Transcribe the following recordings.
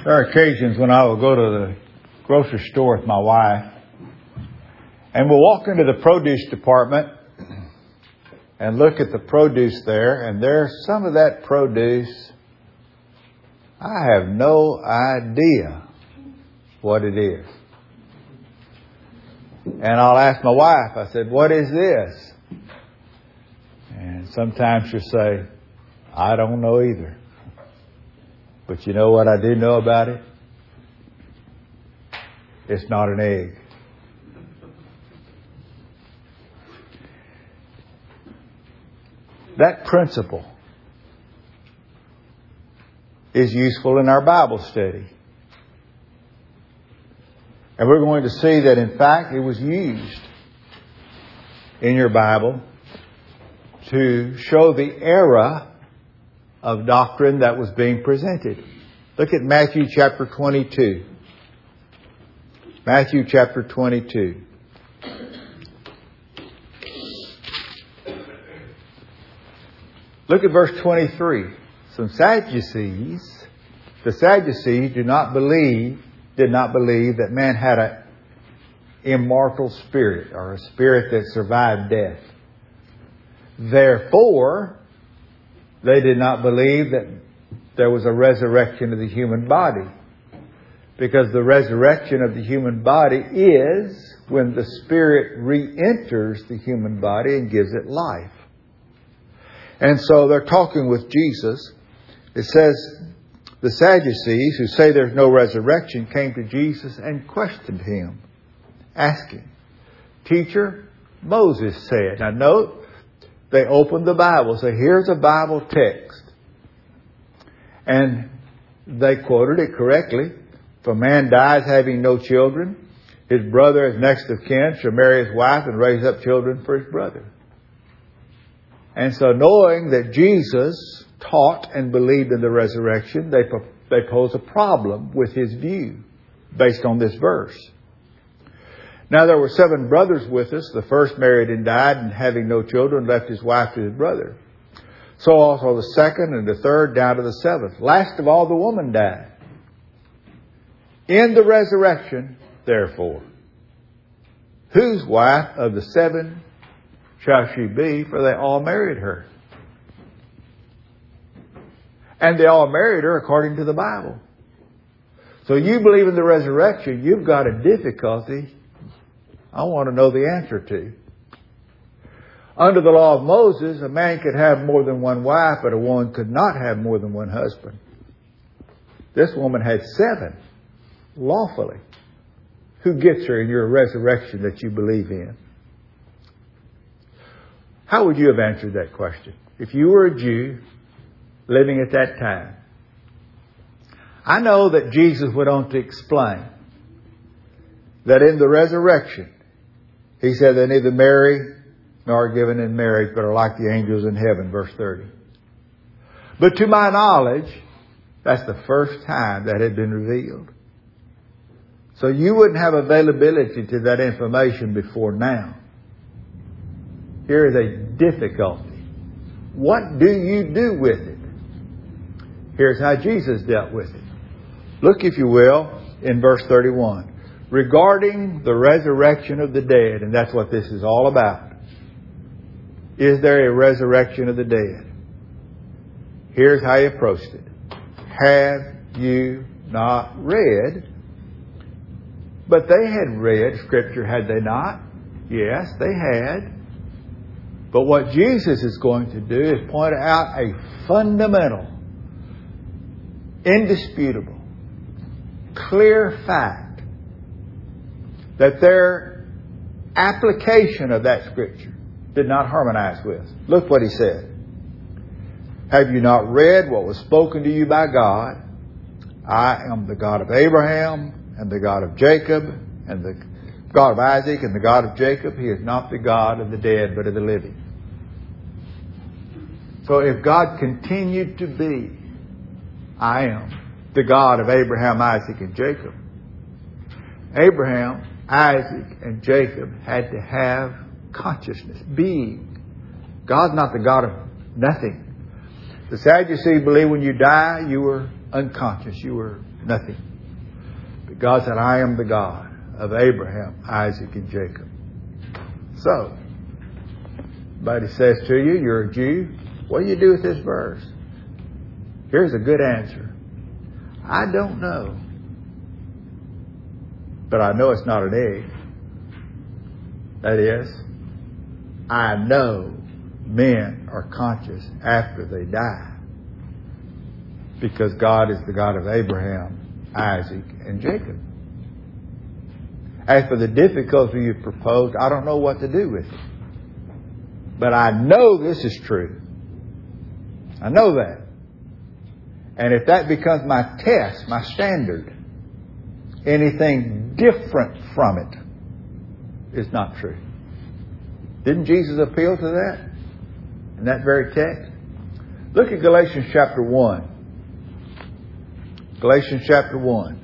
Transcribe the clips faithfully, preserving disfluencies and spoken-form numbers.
There are occasions when I will go to the grocery store with my wife, and we'll walk into the produce department and look at the produce there, and there's some of that produce, I have no idea what it is. And I'll ask my wife, I said, what is this? And sometimes she'll say, I don't know either. But you know what I do know about it? It's not an egg. That principle is useful in our Bible study. And we're going to see that, in fact, it was used in your Bible to show the era of doctrine that was being presented. Look at Matthew chapter twenty-two. Matthew chapter twenty-two. Look at verse twenty-three. Some Sadducees, the Sadducees do not believe, did not believe that man had an immortal spirit or a spirit that survived death. Therefore, they did not believe that there was a resurrection of the human body. Because the resurrection of the human body is when the spirit re-enters the human body and gives it life. And so they're talking with Jesus. It says the Sadducees, who say there's no resurrection, came to Jesus and questioned him, asking, Teacher, Moses said. Now note, they opened the Bible. So here's a Bible text. And they quoted it correctly. If a man dies having no children, his brother as next of kin shall marry his wife and raise up children for his brother. And so knowing that Jesus taught and believed in the resurrection, they, they pose a problem with his view based on this verse. Now there were seven brothers with us. The first married and died, and having no children left his wife to his brother. So also the second and the third down to the seventh. Last of all the woman died. In the resurrection, therefore, whose wife of the seven shall she be? For they all married her. And they all married her according to the Bible. So you believe in the resurrection, you've got a difficulty I want to know the answer to. Under the law of Moses, a man could have more than one wife, but a woman could not have more than one husband. This woman had seven, lawfully. Who gets her in your resurrection that you believe in? How would you have answered that question if you were a Jew living at that time? I know that Jesus went on to explain that in the resurrection, he said they neither marry nor are given in marriage, but are like the angels in heaven, verse thirty. But to my knowledge, that's the first time that had been revealed. So you wouldn't have availability to that information before now. Here is a difficulty. What do you do with it? Here's how Jesus dealt with it. Look, if you will, in verse thirty-one. Regarding the resurrection of the dead, and that's what this is all about. Is there a resurrection of the dead? Here's how he approached it. Have you not read? But they had read Scripture, had they not? Yes, they had. But what Jesus is going to do is point out a fundamental, indisputable, clear fact that their application of that Scripture did not harmonize with. Look what he said. Have you not read what was spoken to you by God? I am the God of Abraham and the God of Jacob and the God of Isaac and the God of Jacob. He is not the God of the dead, but of the living. So if God continued to be, I am the God of Abraham, Isaac, and Jacob, Abraham, Isaac, and Jacob had to have consciousness, being. God's not the God of nothing. The Sadducees believe when you die, you were unconscious. You were nothing. But God said, I am the God of Abraham, Isaac, and Jacob. So, somebody says to you, you're a Jew. What do you do with this verse? Here's a good answer. I don't know. But I know it's not an egg. That is, I know men are conscious after they die. Because God is the God of Abraham, Isaac, and Jacob. As for the difficulty you proposed, I don't know what to do with it. But I know this is true. I know that. And if that becomes my test, my standard, anything different from it is not true. Didn't Jesus appeal to that in that very text? Look at Galatians chapter one. Galatians chapter one.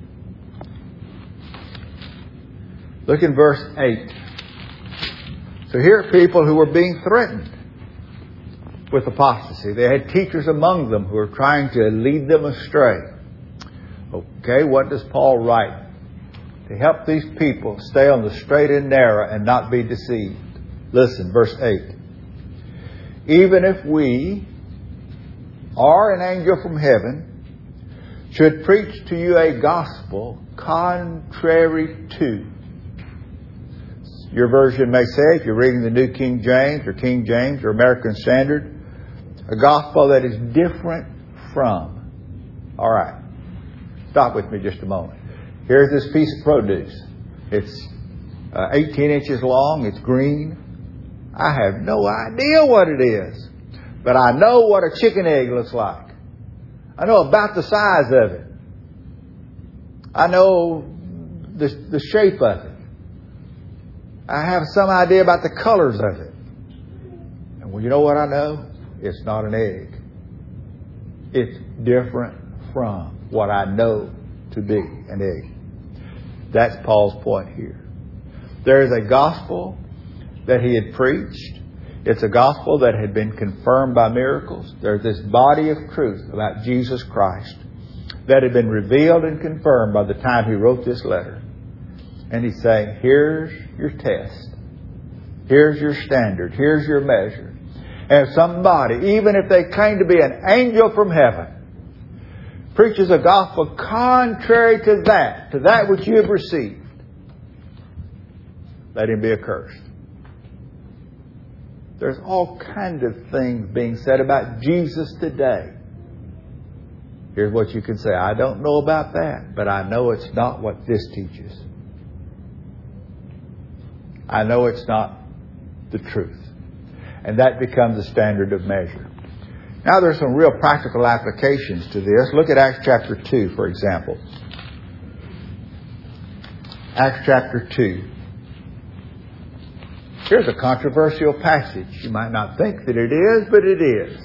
Look in verse eight. So here are people who were being threatened with apostasy. They had teachers among them who were trying to lead them astray. Okay, what does Paul write? To help these people stay on the straight and narrow and not be deceived. Listen, verse eight. Even if we or an angel from heaven should preach to you a gospel contrary to. Your version may say, if you're reading the New King James or King James or American Standard, a gospel that is different from. All right. Stop with me just a moment. Here's this piece of produce. It's uh, eighteen inches long. It's green. I have no idea what it is. But I know what a chicken egg looks like. I know about the size of it. I know the, the shape of it. I have some idea about the colors of it. And well, you know what I know? It's not an egg. It's different from what I know to be an egg. That's Paul's point here. There is a gospel that he had preached. It's a gospel that had been confirmed by miracles. There's this body of truth about Jesus Christ that had been revealed and confirmed by the time he wrote this letter. And he's saying, here's your test. Here's your standard. Here's your measure. And if somebody, even if they claim to be an angel from heaven, preaches a gospel contrary to that, to that which you have received, let him be accursed. There's all kinds of things being said about Jesus today. Here's what you can say. I don't know about that, but I know it's not what this teaches. I know it's not the truth. And that becomes the standard of measure. Now there's some real practical applications to this. Look at Acts chapter two, for example. Acts chapter two. Here's a controversial passage. You might not think that it is, but it is.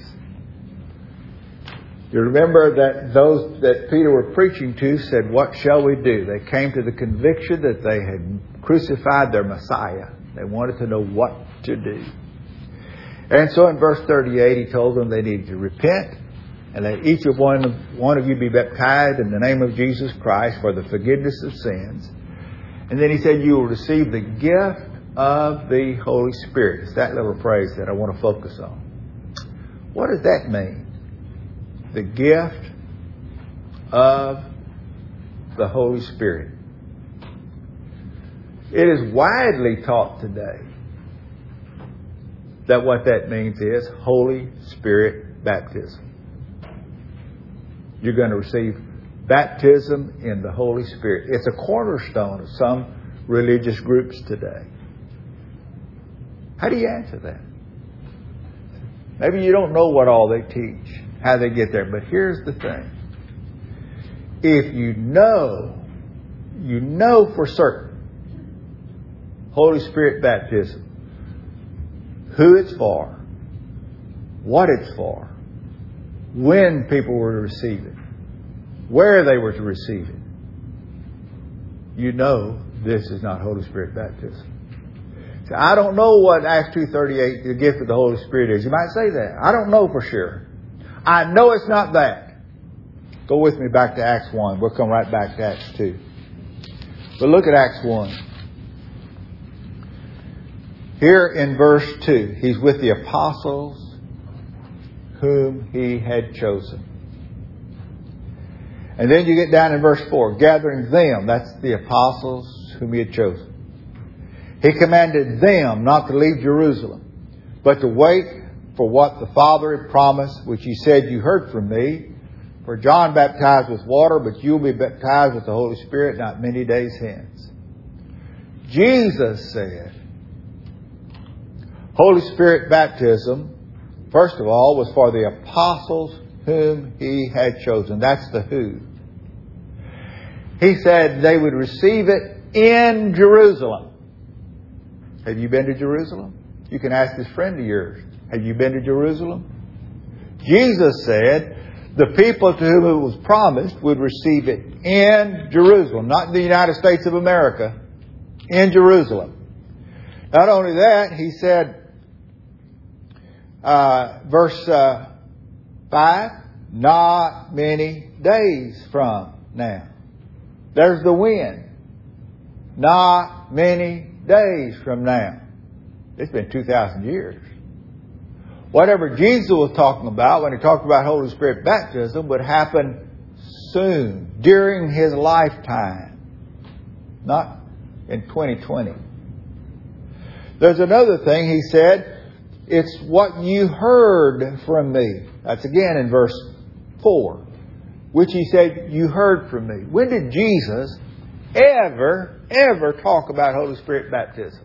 You remember that those that Peter were preaching to said, what shall we do? They came to the conviction that they had crucified their Messiah. They wanted to know what to do. And so in verse thirty-eight, he told them they needed to repent and let each of one of, one of you be baptized in the name of Jesus Christ for the forgiveness of sins. And then he said, you will receive the gift of the Holy Spirit. It's that little phrase that I want to focus on. What does that mean? The gift of the Holy Spirit. It is widely taught today that what that means is Holy Spirit baptism. You're going to receive baptism in the Holy Spirit. It's a cornerstone of some religious groups today. How do you answer that? Maybe you don't know what all they teach, how they get there. But here's the thing. If you know, you know for certain, Holy Spirit baptism, who it's for, what it's for, when people were to receive it, where they were to receive it, you know this is not Holy Spirit baptism. See, I don't know what Acts two thirty-eight, the gift of the Holy Spirit is. You might say that. I don't know for sure. I know it's not that. Go with me back to Acts one. We'll come right back to Acts two. But look at Acts one. Here in verse two, he's with the apostles whom he had chosen. And then you get down in verse four, gathering them, that's the apostles whom he had chosen. He commanded them not to leave Jerusalem, but to wait for what the Father had promised, which he said, you heard from me. For John baptized with water, but you'll be baptized with the Holy Spirit not many days hence. Jesus said, Holy Spirit baptism, first of all, was for the apostles whom he had chosen. That's the who. He said they would receive it in Jerusalem. Have you been to Jerusalem? You can ask this friend of yours. Have you been to Jerusalem? Jesus said the people to whom it was promised would receive it in Jerusalem. Not in the United States of America. In Jerusalem. Not only that, he said, uh, verse uh, five, not many days from now. There's the when. Not many days from now. It's been two thousand years. Whatever Jesus was talking about when he talked about Holy Spirit baptism would happen soon, during his lifetime. Not in twenty twenty. There's another thing he said, it's what you heard from me. That's again in verse four. Which he said, you heard from me. When did Jesus ever, ever talk about Holy Spirit baptism?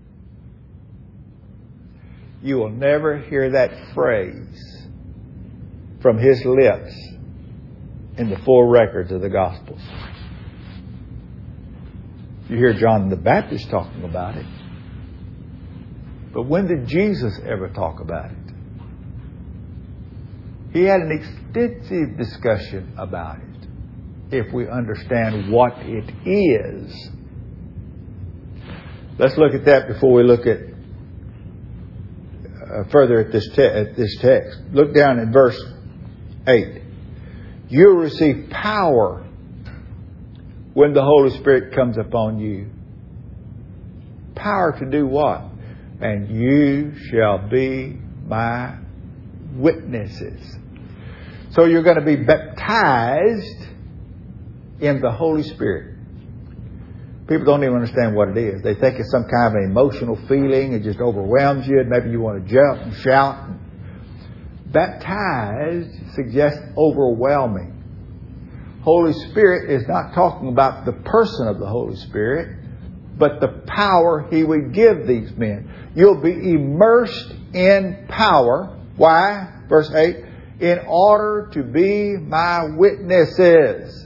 You will never hear that phrase from his lips in the full records of the Gospels. You hear John the Baptist talking about it. But when did Jesus ever talk about it? He had an extensive discussion about it, if we understand what it is. Let's look at that before we look at uh, further at this, te- at this text. Look down in verse eight. You'll receive power when the Holy Spirit comes upon you. Power to do what? And you shall be my witnesses. So you're going to be baptized in the Holy Spirit. People don't even understand what it is. They think it's some kind of an emotional feeling. It just overwhelms you and maybe you want to jump and shout. Baptized suggests overwhelming. Holy Spirit is not talking about the person of the Holy Spirit, but the power He would give these men. You'll be immersed in power. Why? Verse eight. In order to be my witnesses.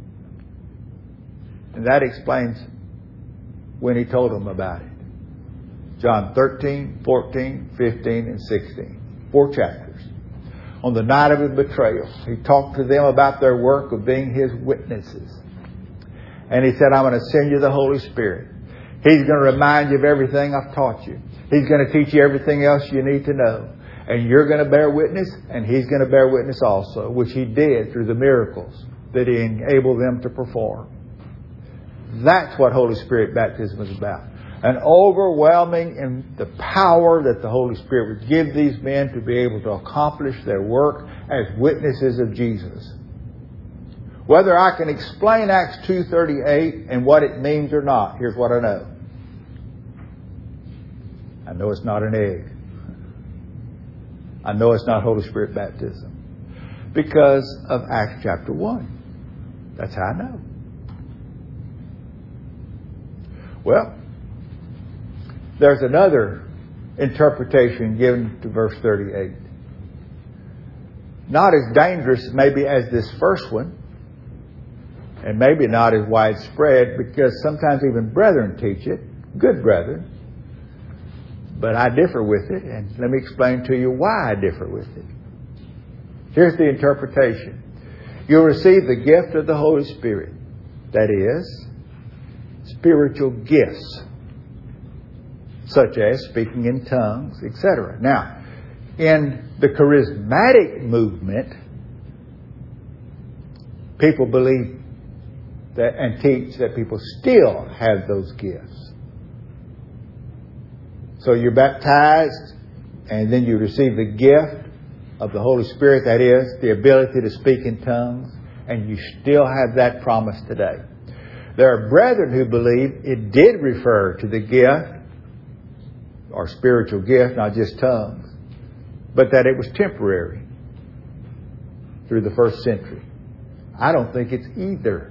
And that explains when He told them about it. John thirteen, fourteen, fifteen, and sixteen. Four chapters. On the night of His betrayal, He talked to them about their work of being His witnesses. And He said, I'm going to send you the Holy Spirit. He's going to remind you of everything I've taught you. He's going to teach you everything else you need to know. And you're going to bear witness, and He's going to bear witness also, which He did through the miracles that He enabled them to perform. That's what Holy Spirit baptism is about. An overwhelming in the power that the Holy Spirit would give these men to be able to accomplish their work as witnesses of Jesus. Whether I can explain Acts two thirty-eight and what it means or not, here's what I know. I know it's not an egg. I know it's not Holy Spirit baptism. Because of Acts chapter one. That's how I know. Well, there's another interpretation given to verse thirty-eight. Not as dangerous maybe as this first one. And maybe not as widespread, because sometimes even brethren teach it. Good brethren. But I differ with it, and let me explain to you why I differ with it. Here's the interpretation. You'll receive the gift of the Holy Spirit. That is, spiritual gifts, such as speaking in tongues, et cetera. Now, in the charismatic movement, people believe that and teach that people still have those gifts. So you're baptized and then you receive the gift of the Holy Spirit, that is, the ability to speak in tongues, and you still have that promise today. There are brethren who believe it did refer to the gift or spiritual gift, not just tongues, but that it was temporary through the first century. I don't think it's either.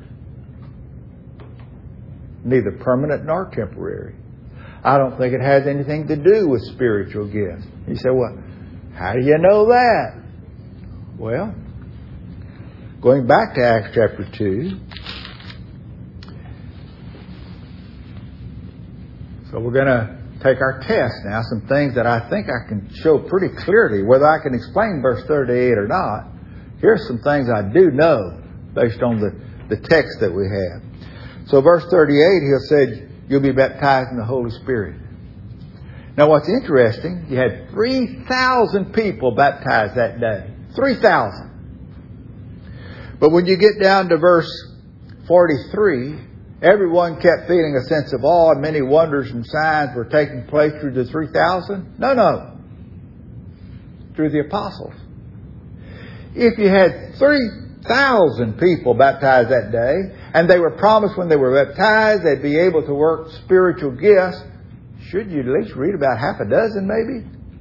Neither permanent nor temporary. I don't think it has anything to do with spiritual gifts. You say, well, how do you know that? Well, going back to Acts chapter two. So we're going to take our test now, some things that I think I can show pretty clearly. Whether I can explain verse thirty-eight or not, here's some things I do know based on the, the text that we have. So verse thirty-eight, he said, you'll be baptized in the Holy Spirit. Now what's interesting, you had three thousand people baptized that day. three thousand. But when you get down to verse forty-three, everyone kept feeling a sense of awe, and many wonders and signs were taking place through the three thousand. No, no. Through the apostles. If you had three thousand people baptized that day, and they were promised when they were baptized they'd be able to work spiritual gifts, should you at least read about half a dozen maybe?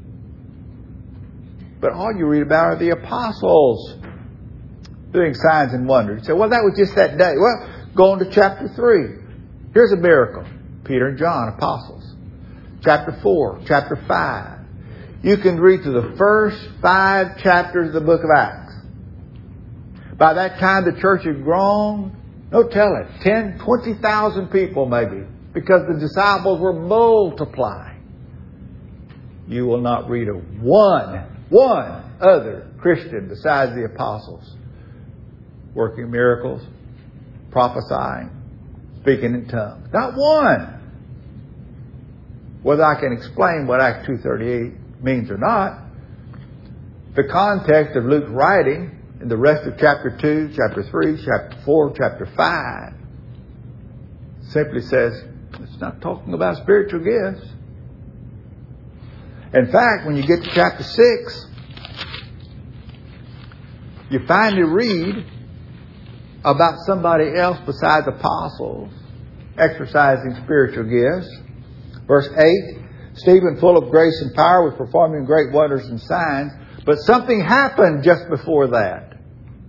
But all you read about are the apostles doing signs and wonders. You say, well, that was just that day. Well, go on to chapter three. Here's a miracle. Peter and John, apostles. Chapter four, chapter five. You can read through the first five chapters of the book of Acts. By that time, the church had grown, no telling, ten, twenty thousand people maybe, because the disciples were multiplying. You will not read of one, one other Christian besides the apostles working miracles, prophesying, speaking in tongues. Not one. Whether I can explain what Acts two thirty-eight means or not, the context of Luke's writing in the rest of chapter two, chapter three, chapter four, chapter five simply says it's not talking about spiritual gifts. In fact, when you get to chapter six, you finally read about somebody else besides apostles exercising spiritual gifts. Verse eight, Stephen, full of grace and power, was performing great wonders and signs. But something happened just before that.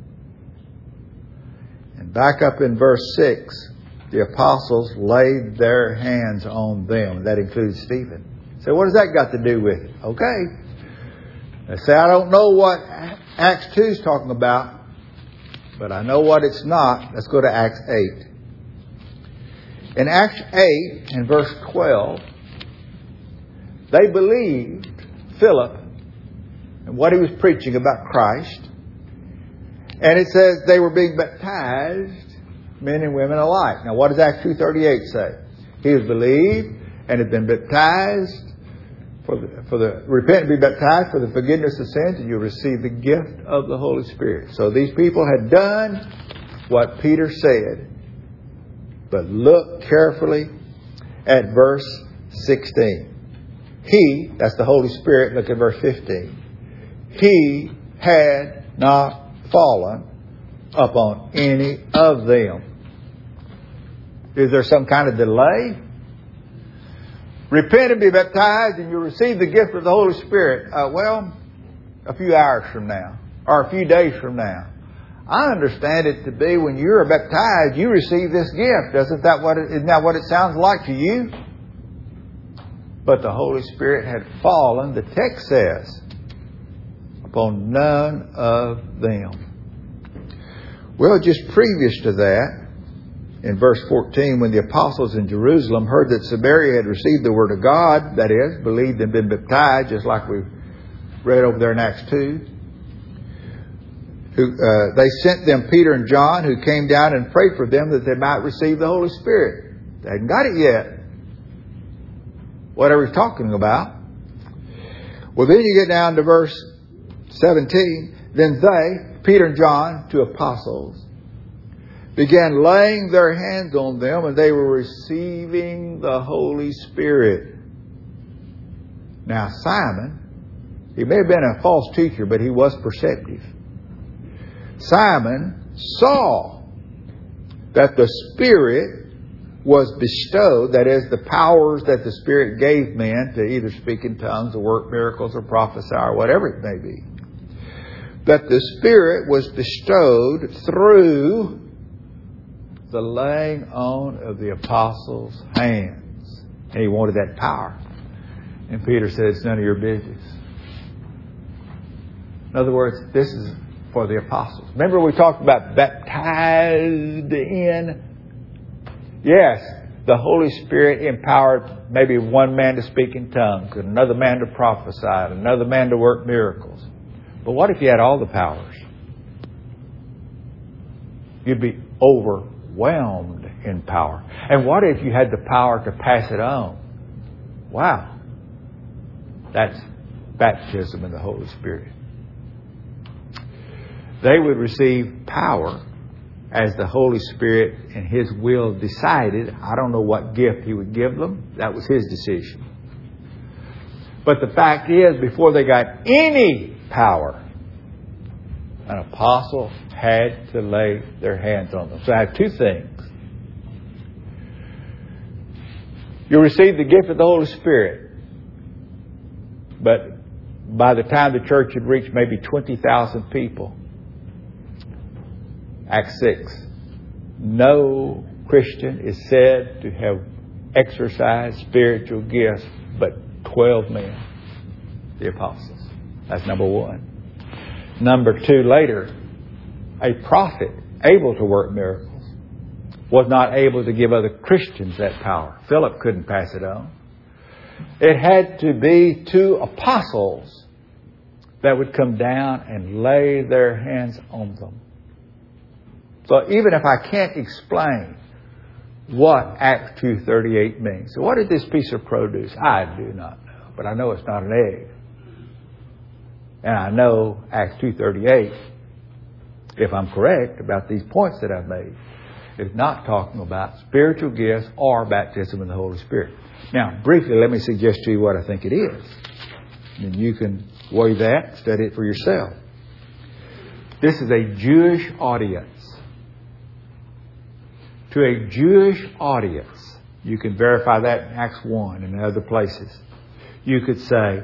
And back up in verse six, the apostles laid their hands on them. That includes Stephen. So what has that got to do with it? Okay. They say, I don't know what Acts two is talking about, but I know what it's not. Let's go to Acts eight. In Acts eight, in verse twelve, they believed Philip and what he was preaching about Christ. And it says they were being baptized, men and women alike. Now what does Acts two thirty-eight say? He was believed and had been baptized for the, for the repent and be baptized for the forgiveness of sins, and you'll receive the gift of the Holy Spirit. So these people had done what Peter said. But look carefully at verse sixteen. He, that's the Holy Spirit, look at verse fifteen. He had not fallen upon any of them. Is there some kind of delay? Repent and be baptized and you'll receive the gift of the Holy Spirit. Uh, well, a few hours from now or a few days from now. I understand it to be when you're baptized, you receive this gift. Isn't that what it, isn't that what it sounds like to you? But the Holy Spirit had fallen, the text says, upon none of them. Well, just previous to that, in verse fourteen, when the apostles in Jerusalem heard that Samaria had received the word of God, that is, believed and been baptized, just like we read over there in Acts two, who, uh, they sent them Peter and John, who came down and prayed for them that they might receive the Holy Spirit. They hadn't got it yet. Whatever he's talking about. Well, then you get down to verse seventeen. Then they, Peter and John, two apostles, began laying their hands on them, and they were receiving the Holy Spirit. Now Simon, he may have been a false teacher, but he was perceptive. Simon saw that the Spirit was bestowed, that is, the powers that the Spirit gave men to either speak in tongues or work miracles or prophesy or whatever it may be, that the Spirit was bestowed through the laying on of the apostles' hands. And he wanted that power. And Peter said, it's none of your business. In other words, this is for the apostles. Remember we talked about baptized in? Yes, the Holy Spirit empowered maybe one man to speak in tongues, and another man to prophesy, and another man to work miracles. But what if you had all the powers? You'd be overwhelmed in power. And what if you had the power to pass it on? Wow. That's baptism in the Holy Spirit. They would receive power as the Holy Spirit and His will decided. I don't know what gift He would give them. That was His decision. But the fact is, before they got any power, an apostle had to lay their hands on them. So I have two things. You receive the gift of the Holy Spirit, but by the time the church had reached maybe twenty thousand people, Acts six, no Christian is said to have exercised spiritual gifts but twelve men, the apostles. That's number one. Number two, later, a prophet able to work miracles was not able to give other Christians that power. Philip couldn't pass it on. It had to be two apostles that would come down and lay their hands on them. So even if I can't explain what Acts two thirty-eight means. So what did this piece of produce? I do not know. But I know it's not an egg. And I know Acts two thirty-eight, if I'm correct about these points that I've made, is not talking about spiritual gifts or baptism in the Holy Spirit. Now, briefly, let me suggest to you what I think it is. And you can weigh that, study it for yourself. This is a Jewish audience. To a Jewish audience, you can verify that in Acts one and in other places. You could say,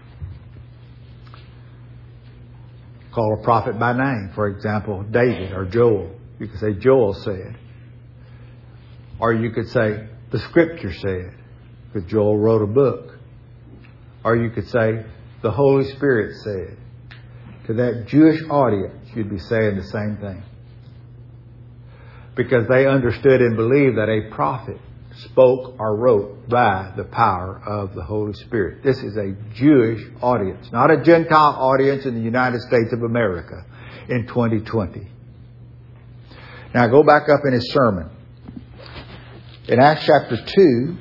call a prophet by name. For example, David or Joel. You could say Joel said. Or you could say the Scripture said, because Joel wrote a book. Or you could say the Holy Spirit said. To that Jewish audience, you'd be saying the same thing. Because they understood and believed that a prophet spoke or wrote by the power of the Holy Spirit. This is a Jewish audience, not a Gentile audience in the United States of America in twenty twenty. Now go back up in his sermon. In Acts chapter two,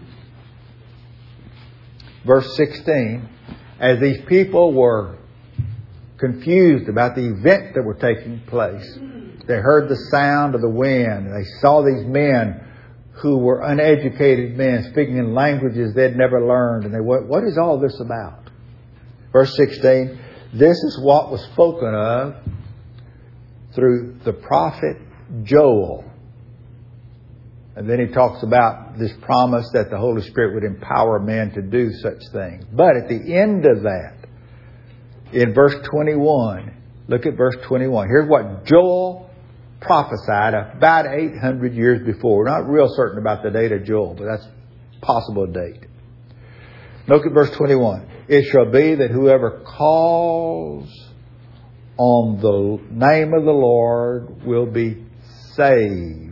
verse sixteen, as these people were confused about the events that were taking place, they heard the sound of the wind. They saw these men who were uneducated men speaking in languages they'd never learned. And they went, what is all this about? Verse sixteen, this is what was spoken of through the prophet Joel. And then he talks about this promise that the Holy Spirit would empower men to do such things. But at the end of that, in verse twenty-one, look at verse twenty-one. Here's what Joel prophesied about eight hundred years before. We're not real certain about the date of Joel, but that's a possible date. Look at verse twenty-one. It shall be that whoever calls on the name of the Lord will be saved.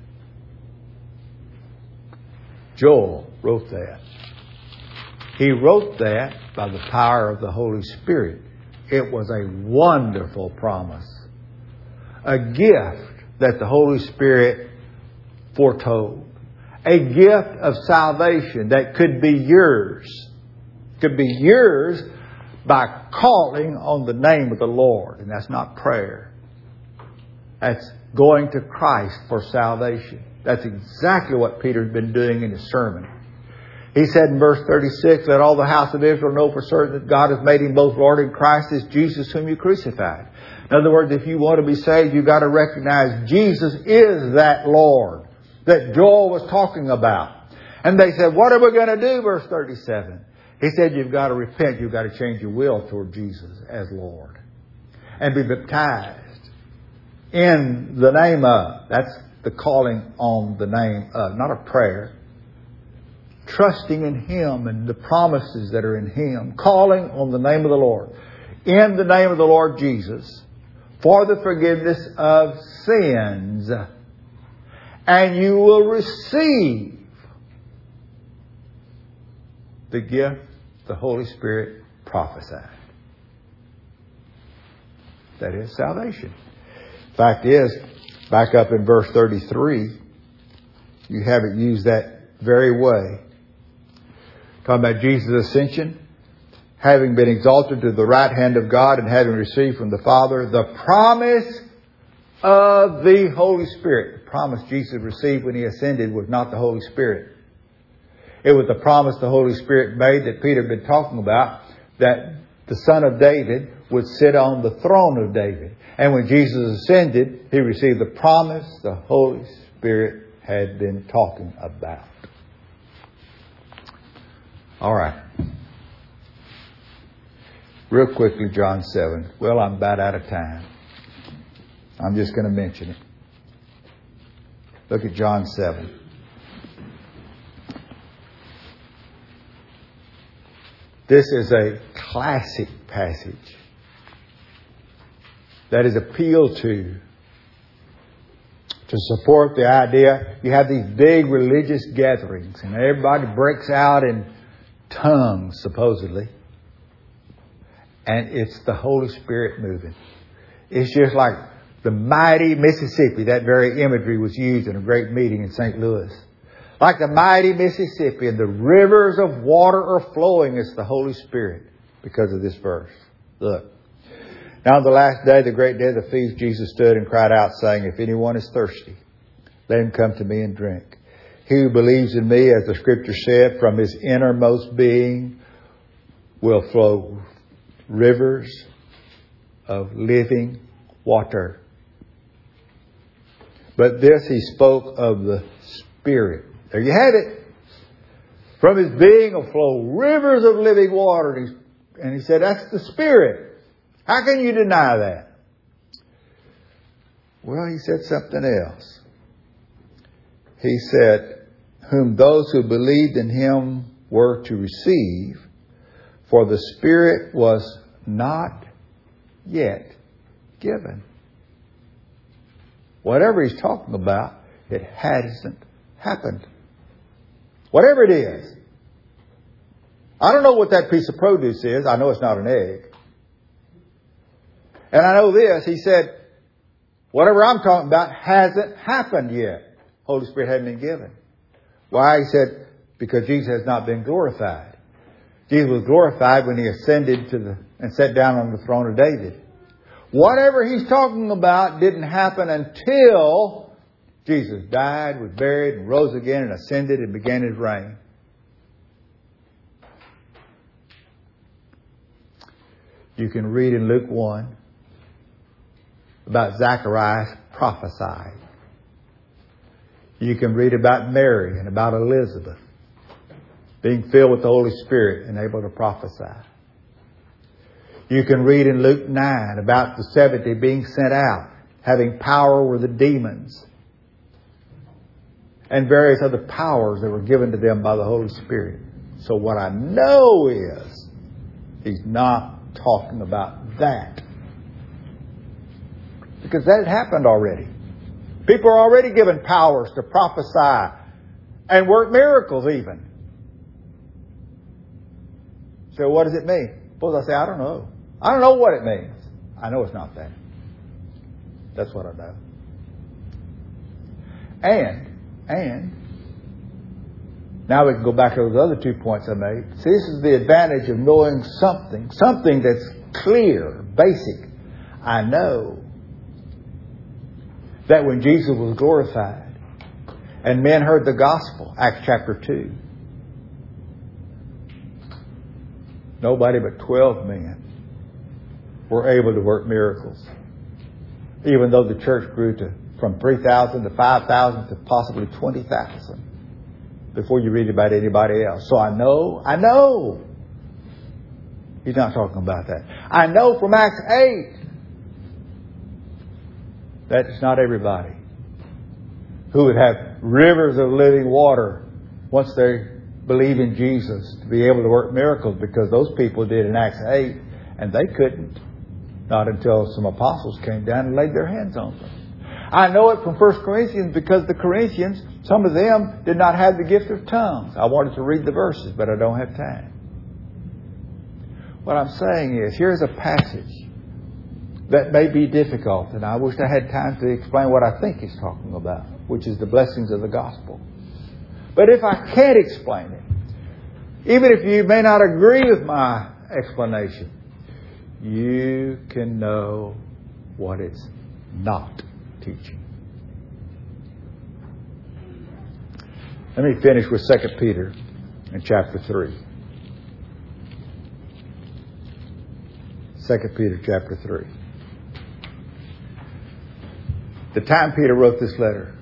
Joel wrote that. He wrote that by the power of the Holy Spirit. It was a wonderful promise. A gift that the Holy Spirit foretold. A gift of salvation that could be yours. Could be yours by calling on the name of the Lord. And that's not prayer. That's going to Christ for salvation. That's exactly what Peter's been doing in his sermon. He said in verse thirty-six, let all the house of Israel know for certain that God has made him both Lord and Christ, this Jesus whom you crucified. In other words, if you want to be saved, you've got to recognize Jesus is that Lord that Joel was talking about. And they said, what are we going to do? Verse thirty-seven. He said, you've got to repent. You've got to change your will toward Jesus as Lord. And be baptized in the name of. That's the calling on the name of, not a prayer. Trusting in Him and the promises that are in Him. Calling on the name of the Lord. In the name of the Lord Jesus. For the forgiveness of sins. And you will receive the gift, the Holy Spirit prophesied. That is salvation. Fact is, back up in verse thirty-three, you have it used that very way. Talking about Jesus' ascension, having been exalted to the right hand of God and having received from the Father the promise of the Holy Spirit. The promise Jesus received when He ascended was not the Holy Spirit. It was the promise the Holy Spirit made that Peter had been talking about, that the Son of David would sit on the throne of David. And when Jesus ascended, He received the promise the Holy Spirit had been talking about. All right. Real quickly, John seven. Well, I'm about out of time. I'm just going to mention it. Look at John seven. This is a classic passage that is appealed to to support the idea. You have these big religious gatherings and everybody breaks out in tongues, supposedly. And it's the Holy Spirit moving. It's just like the mighty Mississippi. That very imagery was used in a great meeting in Saint Louis. Like the mighty Mississippi, and the rivers of water are flowing. It's the Holy Spirit because of this verse. Look. Now on the last day, the great day of the feast, Jesus stood and cried out, saying, if anyone is thirsty, let him come to me and drink. He who believes in me, as the Scripture said, from his innermost being will flow rivers of living water. But this He spoke of the Spirit. There you have it. From his being will flow rivers of living water. And he, and he said, that's the Spirit. How can you deny that? Well, he said something else. He said, whom those who believed in Him were to receive, for the Spirit was not yet given. Whatever he's talking about, it hasn't happened. Whatever it is. I don't know what that piece of produce is. I know it's not an egg. And I know this. He said, whatever I'm talking about hasn't happened yet. Holy Spirit hadn't been given. Why? He said, because Jesus has not been glorified. Jesus was glorified when He ascended to the and sat down on the throne of David. Whatever he's talking about didn't happen until Jesus died, was buried, and rose again, and ascended and began His reign. You can read in Luke one about Zacharias prophesying. You can read about Mary and about Elizabeth being filled with the Holy Spirit and able to prophesy. You can read in Luke nine about the seventy being sent out, having power over the demons, and various other powers that were given to them by the Holy Spirit. So what I know is He's not talking about that. Because that had happened already. People are already given powers to prophesy and work miracles even. So what does it mean? Suppose I say, I don't know. I don't know what it means. I know it's not that. That's what I know. And, and, now we can go back to those other two points I made. See, this is the advantage of knowing something, something that's clear, basic. I know that when Jesus was glorified and men heard the gospel, Acts chapter two, nobody but twelve men were able to work miracles. Even though the church grew to from three thousand to five thousand to possibly twenty thousand before you read about anybody else. So I know, I know. He's not talking about that. I know from Acts eight that it's not everybody who would have rivers of living water once they believe in Jesus to be able to work miracles, because those people did in Acts eight and they couldn't. Not until some apostles came down and laid their hands on them. I know it from First Corinthians because the Corinthians, some of them did not have the gift of tongues. I wanted to read the verses, but I don't have time. What I'm saying is, here's a passage that may be difficult, and I wish I had time to explain what I think he's talking about, which is the blessings of the gospel. But if I can't explain it, even if you may not agree with my explanation, you can know what it's not teaching. Let me finish with Second Peter in chapter three. Second Peter chapter three. The time Peter wrote this letter,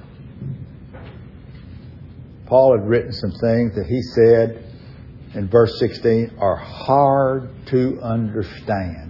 Paul had written some things that he said in verse sixteen are hard to understand.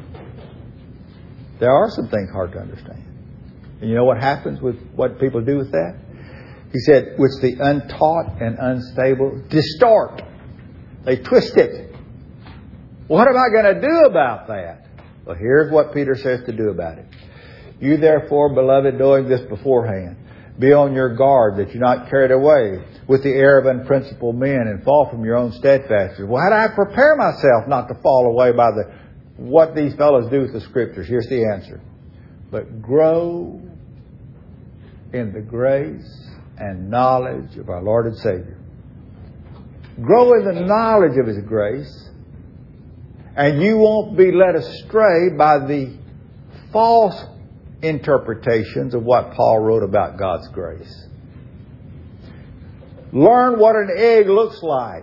There are some things hard to understand. And you know what happens with what people do with that? He said, which the untaught and unstable distort. They twist it. What am I going to do about that? Well, here's what Peter says to do about it. You therefore, beloved, knowing this beforehand, be on your guard that you're not carried away with the air of unprincipled men and fall from your own steadfastness. Well, how do I prepare myself not to fall away by the what these fellows do with the Scriptures? Here's the answer. But grow in the grace and knowledge of our Lord and Savior. Grow in the knowledge of His grace, and you won't be led astray by the false interpretations of what Paul wrote about God's grace. Learn what an egg looks like.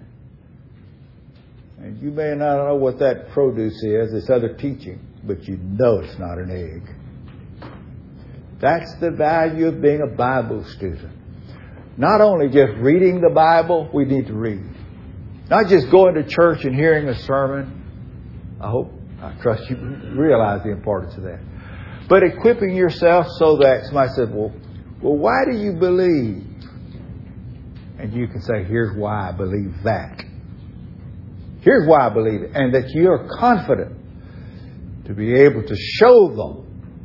And you may not know what that produce is, this other teaching, but you know it's not an egg. That's the value of being a Bible student. Not only just reading the Bible, we need to read. Not just going to church and hearing a sermon. I hope, I trust you realize the importance of that. But equipping yourself so that somebody said, well, well, why do you believe? And you can say, here's why I believe that. Here's why I believe it. And that you're confident to be able to show them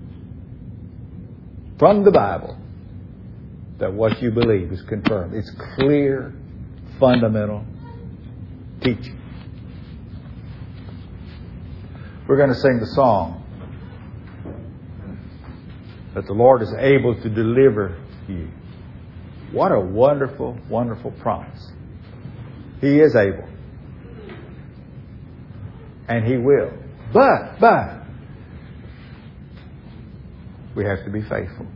from the Bible that what you believe is confirmed. It's clear, fundamental teaching. We're going to sing the song that the Lord is able to deliver you. What a wonderful, wonderful promise. He is able. And He will. But, but, we have to be faithful.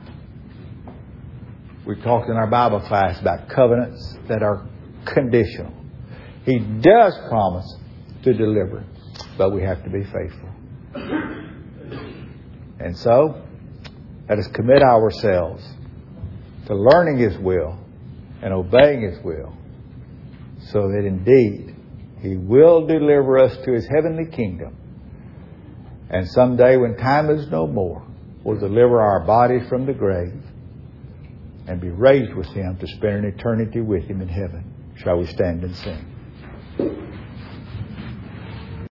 We talked in our Bible class about covenants that are conditional. He does promise to deliver, but we have to be faithful. And so, let us commit ourselves to learning His will and obeying His will, so that indeed He will deliver us to His heavenly kingdom. And someday when time is no more, we'll deliver our bodies from the grave and be raised with Him to spend an eternity with Him in heaven. Shall we stand and sing?